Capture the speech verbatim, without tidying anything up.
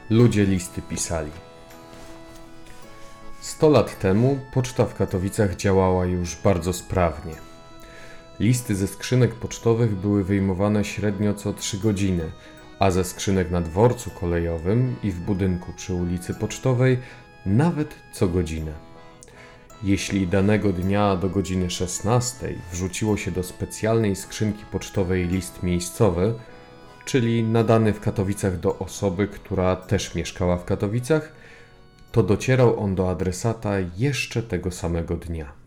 Ludzie listy pisali. Sto lat temu poczta w Katowicach działała już bardzo sprawnie. Listy ze skrzynek pocztowych były wyjmowane średnio co trzy godziny, a ze skrzynek na dworcu kolejowym i w budynku przy ulicy Pocztowej nawet co godzinę. Jeśli danego dnia do godziny szesnastej wrzuciło się do specjalnej skrzynki pocztowej list miejscowy, czyli nadany w Katowicach do osoby, która też mieszkała w Katowicach, to docierał on do adresata jeszcze tego samego dnia.